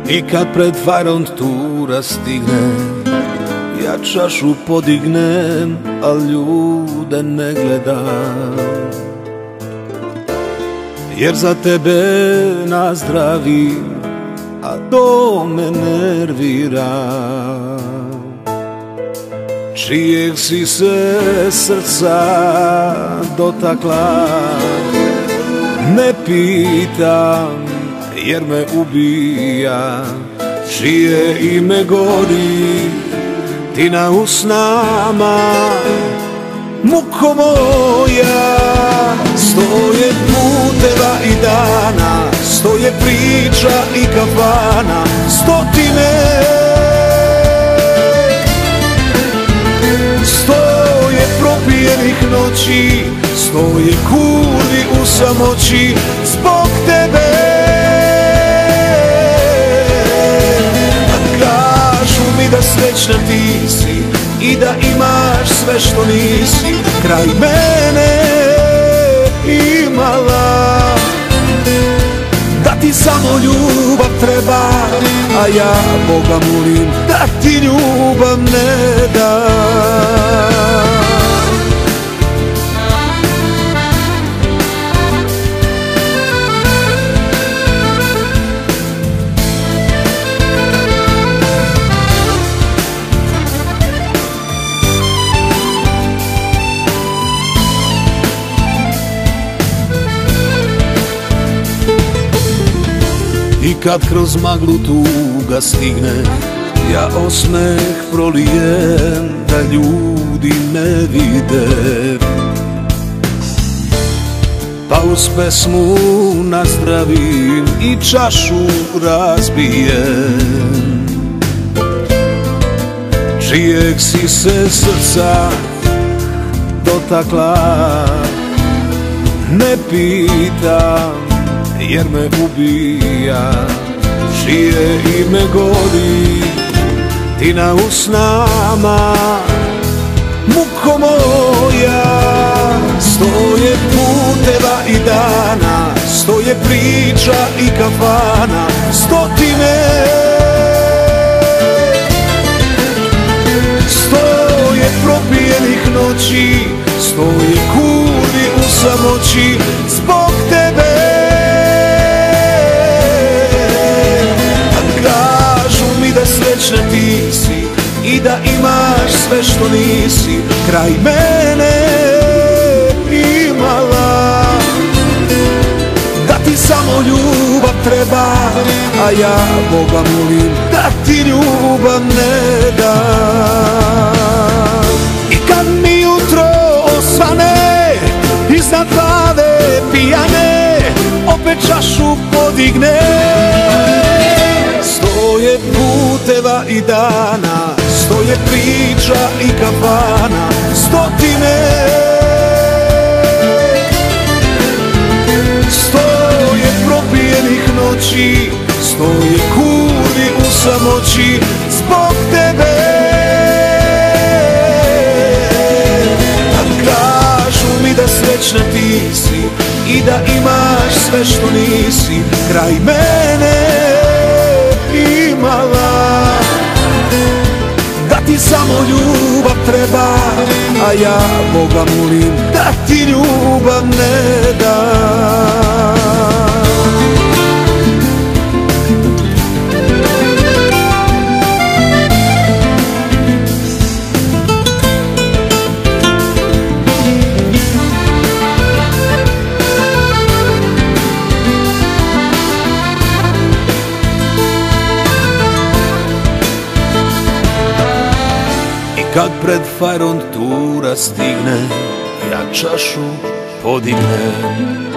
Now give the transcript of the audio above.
I kad pred fajrom tura stigne, ja čašu podignem, al ljude ne gledam. Jer za tebe nazdravim, a do me nerviram. Čijeg si se srca dotakla, ne pitam, jer me ubija. Čije ime gori ti na usnama, muko moja. Stoje puteva i dana, stoje priča i kafana, stotine. Stoje propijenih noći, stoje kuli u samoći zbog tebe. Kažu mi da srećna ti si i da imaš sve što nisi kraj mene imala. Da ti samo ljubav treba, a ja Boga molim da ti ljubav ne da. I kad kroz maglu tuga stigne, ja osmeh prolijem da ljudi ne vide. Pa uz pesmu nazdravim i čašu razbijem. Čijeg si se srca dotakla, ne pitam, jer me ubija. Čije ime gori ti na usnama, muko moja. Stoje puteva i dana, stoje priča i kafana, stotine. Stoje propijenih noći, stoje kuli u samoći zbog tebe. Srećna ti si i da imaš sve što nisi kraj mene imala. Da ti samo ljubav treba, a ja Boga molim da ti ljubav ne da. I kad mi jutro osvane, iznad glave pijane, opet čašu podigne. Stoje puteva i dana, stoje priča i kafana, stotine. Stoje propijenih noći, stoje kuli u samoći zbog tebe. A kažu mi da srećna ti si i da imaš sve što nisi kraj mene imala. Da ti samo ljubav treba, a ja Boga molim da ti ljubav ne da. Kad pred fajrom tura stigne, ja čašu podignem.